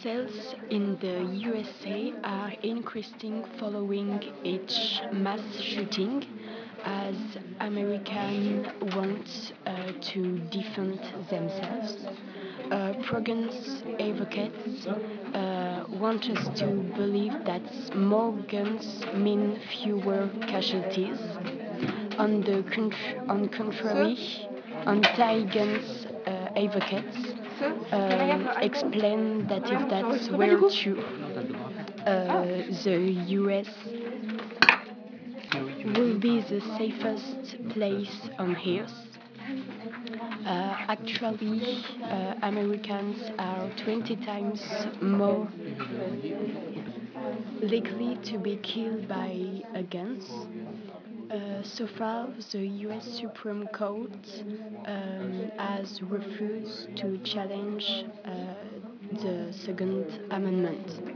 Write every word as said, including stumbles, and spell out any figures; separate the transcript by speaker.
Speaker 1: Sales in the U S A are increasing following each mass shooting, as Americans want uh, to defend themselves. Uh, Pro-guns advocates uh, want us to believe that more guns mean fewer casualties. On the contr- on contrary, anti-guns uh, advocates um, explain that if that's were true, uh, the U S will be the safest place on earth. Uh, actually, uh, Americans are twenty times more likely to be killed by uh, guns. Uh, so far, the U S Supreme Court um, has refused to challenge uh, the Second Amendment.